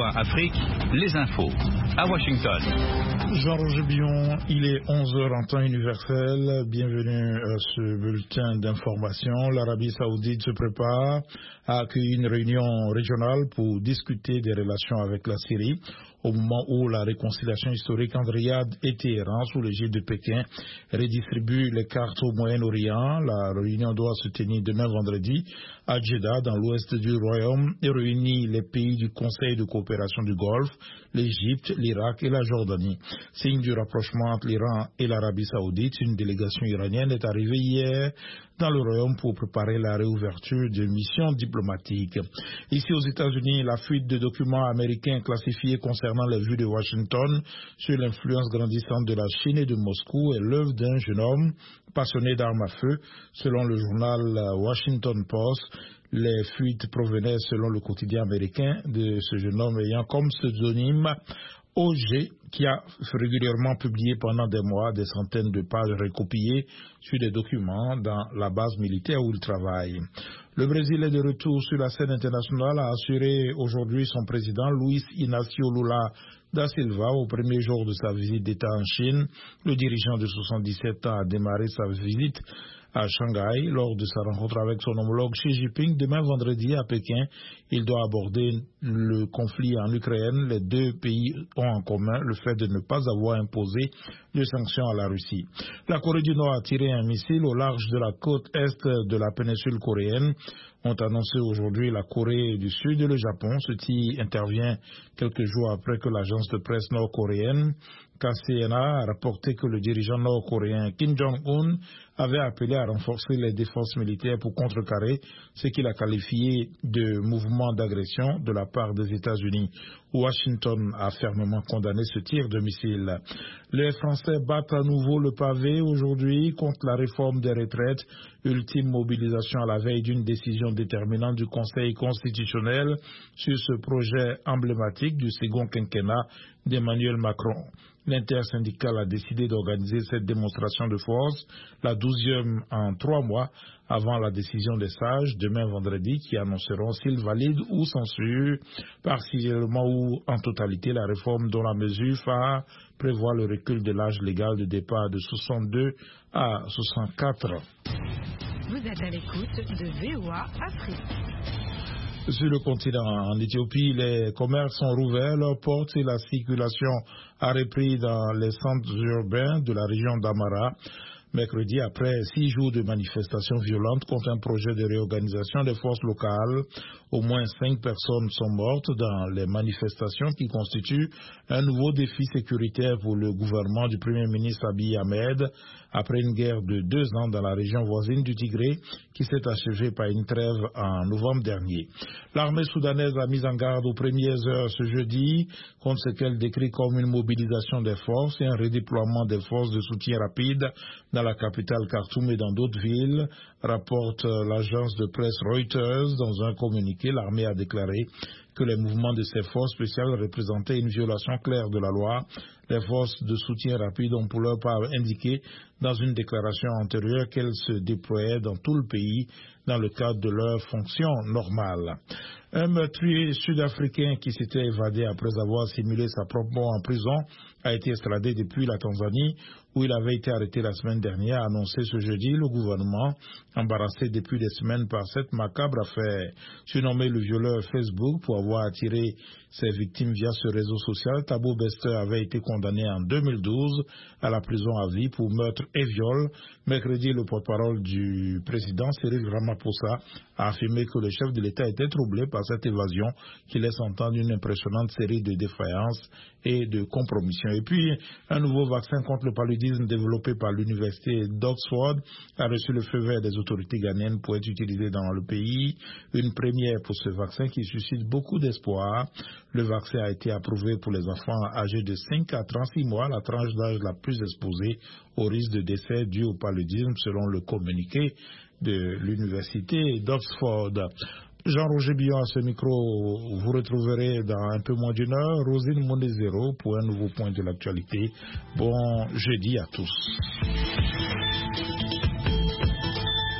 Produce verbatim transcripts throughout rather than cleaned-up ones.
O A Afrique, les infos. À Washington. Jean-Roger Billon, il est onze heures en temps universel. Bienvenue à ce bulletin d'information. L'Arabie Saoudite se prépare à accueillir une réunion régionale pour discuter des relations avec la Syrie au moment où la réconciliation historique entre Riyad et Téhéran, sous l'égide de Pékin, redistribue les cartes au Moyen-Orient. La réunion doit se tenir demain vendredi à Jeddah, dans l'ouest du Royaume, et réunit les pays du Conseil de coopération du Golfe, l'Égypte, l'Irak et la Jordanie. Signe du rapprochement entre l'Iran et l'Arabie Saoudite, une délégation iranienne est arrivée hier dans le Royaume pour préparer la réouverture de missions diplomatiques. Ici aux États-Unis, la fuite de documents américains classifiés concernant les vues de Washington sur l'influence grandissante de la Chine et de Moscou est l'œuvre d'un jeune homme passionné d'armes à feu. Selon le journal Washington Post, les fuites provenaient, selon le quotidien américain, de ce jeune homme ayant comme pseudonyme O G, qui a régulièrement publié pendant des mois des centaines de pages recopiées sur des documents dans la base militaire où il travaille. Le Brésil est de retour sur la scène internationale, a assuré aujourd'hui son président Luiz Inácio Lula da Silva au premier jour de sa visite d'État en Chine. Le dirigeant de soixante-dix-sept ans a démarré sa visite à Shanghai lors de sa rencontre avec son homologue Xi Jinping. Demain vendredi à Pékin, il doit aborder le conflit en Ukraine. Les deux pays ont en commun le fait de ne pas avoir imposé de sanctions à la Russie. La Corée du Nord a tiré un missile au large de la côte est de la péninsule coréenne, ont annoncé aujourd'hui la Corée du Sud et le Japon. Ceci intervient quelques jours après que l'agence de presse nord-coréenne K C N A a rapporté que le dirigeant nord-coréen Kim Jong-un avait appelé à renforcer les défenses militaires pour contrecarrer ce qu'il a qualifié de mouvement d'agression de la part des États-Unis. Washington a fermement condamné ce tir de missile. Les Français battent à nouveau le pavé aujourd'hui contre la réforme des retraites. Ultime mobilisation à la veille d'une décision déterminante du Conseil constitutionnel sur ce projet emblématique du second quinquennat d'Emmanuel Macron. L'intersyndicale a décidé d'organiser cette démonstration de force, la douzième en trois mois, avant la décision des sages, demain vendredi, qui annonceront s'ils valident ou censurent partiellement ou en totalité la réforme dont la mesure phare prévoit le recul de l'âge légal de départ de soixante-deux à soixante-quatre ans. Vous êtes à l'écoute de V O A Afrique. Sur le continent, en Éthiopie, les commerces sont rouverts, leurs portes et la circulation a repris dans les centres urbains de la région d'Amara. Mercredi, après six jours de manifestations violentes contre un projet de réorganisation des forces locales, au moins cinq personnes sont mortes dans les manifestations qui constituent un nouveau défi sécuritaire pour le gouvernement du Premier ministre Abiy Ahmed, après une guerre de deux ans dans la région voisine du Tigré, qui s'est achevée par une trêve en novembre dernier. L'armée soudanaise a mis en garde aux premières heures ce jeudi contre ce qu'elle décrit comme une mobilisation des forces et un redéploiement des forces de soutien rapide dans la capitale Khartoum et dans d'autres villes, rapporte l'agence de presse Reuters. Dans un communiqué, l'armée a déclaré que les mouvements de ces forces spéciales représentaient une violation claire de la loi. Les forces de soutien rapide ont pour leur part indiqué dans une déclaration antérieure qu'elles se déployaient dans tout le pays dans le cadre de leurs fonctions normales. Un meurtrier sud-africain qui s'était évadé après avoir simulé sa propre mort en prison a été extradé depuis la Tanzanie, où il avait été arrêté la semaine dernière, a annoncé ce jeudi le gouvernement, embarrassé depuis des semaines par cette macabre affaire. Surnommé le violeur Facebook pour avoir attiré ses victimes via ce réseau social, Thabo Bester avait été condamné en deux mille douze à la prison à vie pour meurtre et viol. Mercredi, le porte-parole du président Cyril Ramaphosa a affirmé que le chef de l'État était troublé par cette évasion qui laisse entendre une impressionnante série de défaillances et de compromissions. Et puis, un nouveau vaccin contre le paludisme développé par l'université d'Oxford a reçu le feu vert des autorités ghanéennes pour être utilisé dans le pays. Une première pour ce vaccin qui suscite beaucoup d'espoir. Le vaccin a été approuvé pour les enfants âgés de cinq à trente-six mois, la tranche d'âge la plus exposée au risque de décès dû au paludisme, selon le communiqué de l'université d'Oxford. Jean-Roger Billon à ce micro, vous retrouverez dans un peu moins d'une heure Rosine Monezero pour un nouveau point de l'actualité. Bon jeudi à tous.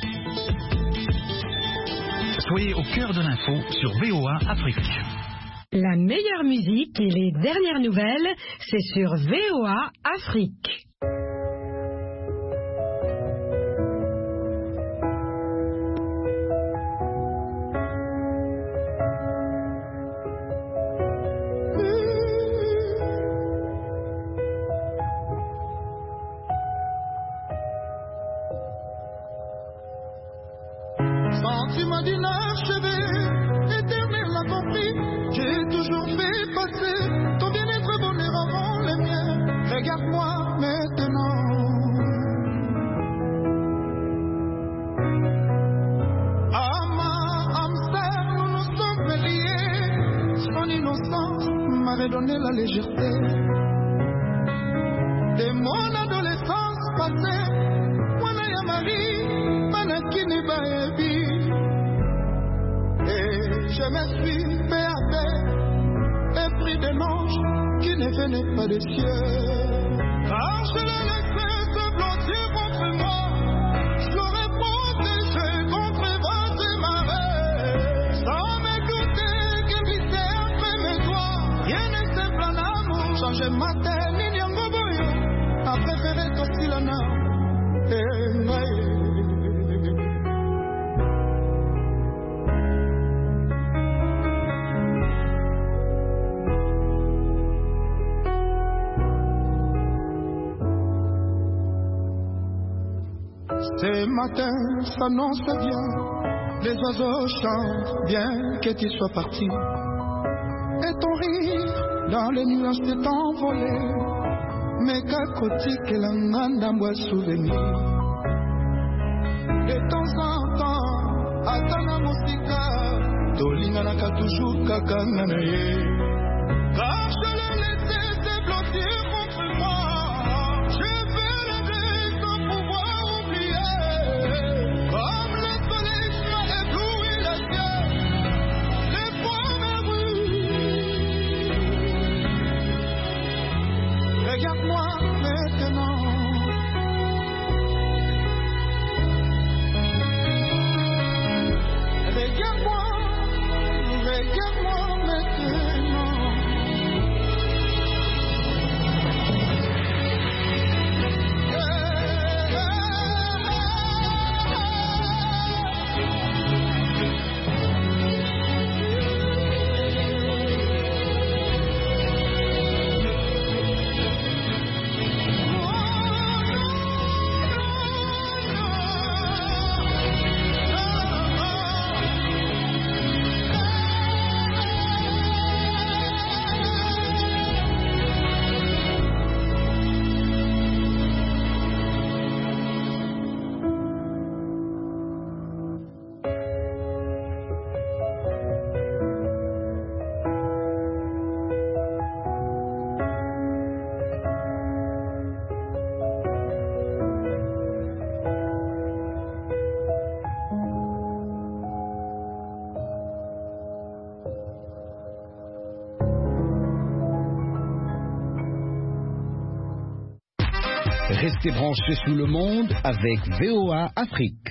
Soyez au cœur de l'info sur V O A Afrique. La meilleure musique et les dernières nouvelles, c'est sur V O A Afrique. Sentiment d'inachevé, éternel l'a compris. J'ai toujours fait passer ton bien-être bonheur avant les miens. Regarde-moi maintenant. Ama, Amsar, nous nous sommes liés. Son innocence m'avait donné la légèreté. De mon adolescence passée, Wana Yamari, Manakini Baebi. Je me suis fait avec un prix de l'ange qui ne venait pas des cieux. Car je l'ai laissé se blottir contre moi. Je l'aurais protégé contre vents et marées. Sans m'écouter qu'il glissait après mes doigts. Rien n'est simple en amour. Changer ma tête, ni Nyangoboyo. A préféré Tosilana. Et moi. Ce matin s'annonce bien, les oiseaux chantent bien que tu sois parti. Et ton rire dans les nuages s'est envolé, mais qu'à côté que la m'en souvenir. De temps en temps, à ta musique, Dolina n'a toujours qu'à gagner. Car je l'ai laissé se blottir contre moi. Je vais l'aider sans pouvoir oublier. Comme le soleil m'a ébloui le ciel, les fois me brûlent. Regarde-moi maintenant. Regarde-moi, regarde-moi maintenant. Restez branchés sous le monde avec V O A Afrique.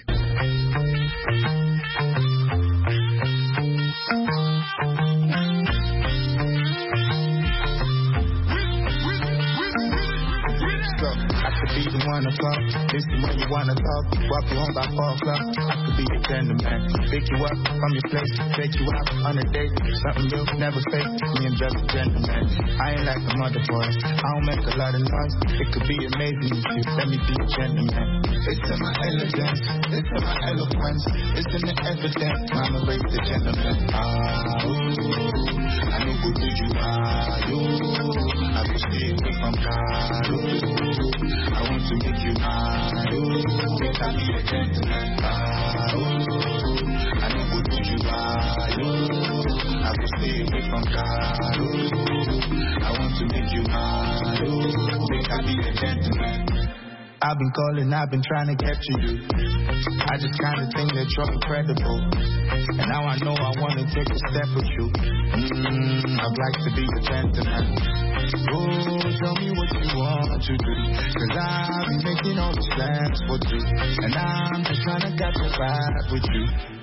Be the one to talk, listen when you wanna talk. Walk you home by four o'clock. I could be a gentleman. Pick you up from your place, take you out on a date. Something real, never fake. Me and just a gentleman. I ain't like some other boys. I don't make a lot of noise. It could be amazing if you let me be a gentleman. It's in my elegance, it's in my eloquence, it's in the evidence. Mama raised a gentleman. Ah, ooh, I know who did you are. You, I will stay away from God. Ooh, I want to make you mine. Ooh, make I be a gentleman. Ah, ooh, I know who did you are. You, I will stay away from God. Ooh, I want to make you mine. Ooh, make I be a gentleman. I've been calling, I've been trying to capture you. I just kinda think that you're incredible. And now I know I wanna take a step with you. Mmm, I'd like to be a gentleman. Oh, tell me what you want to do. Cause I've been making all these plans for two. And I'm just trying to get the vibe with you.